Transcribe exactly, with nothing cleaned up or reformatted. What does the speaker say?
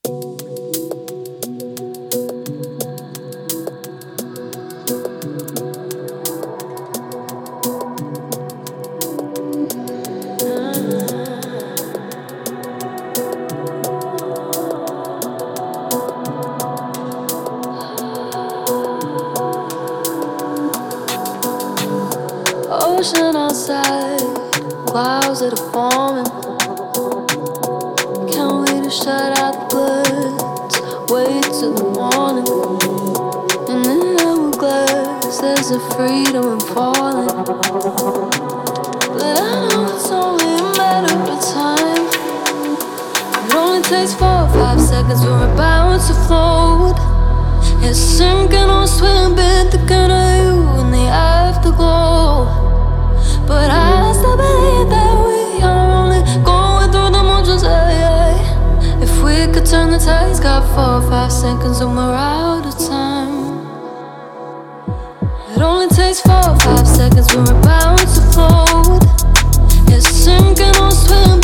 Ocean outside, clouds that are forming. Can't wait to shut out the bloods, wait till the morning. And in the hourglass, there's a freedom in falling. But I know it's only a matter of time. It only takes four or five seconds for a bounce to float. It's sinking or swimming, thinking of you in the afterglow. But I still believe that we are only going through the motions, yeah, yeah. If we could turn the tides, got four or five seconds and we're out of time. It only takes four or five seconds for a bounce to float. It's sinking or swimming.